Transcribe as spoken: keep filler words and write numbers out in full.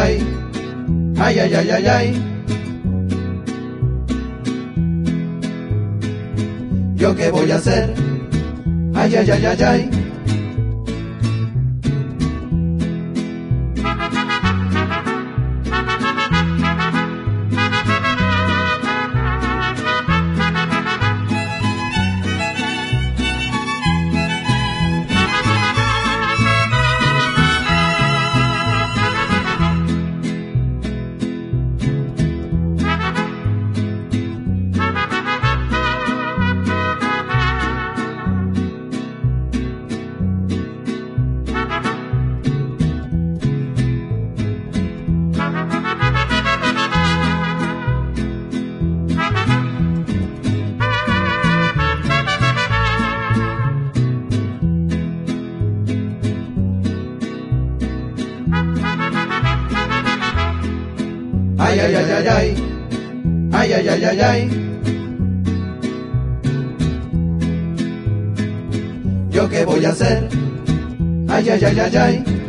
ay, ay, ay, ay, ay, ay. ¿Yo qué voy a hacer? Ay, ay, ay, ay, ay. Ay, ay, ay, ay, ay, ay, ay, ay, ay, ay. ¿Yo qué voy a hacer? Ay, ay, ay, ay, ay.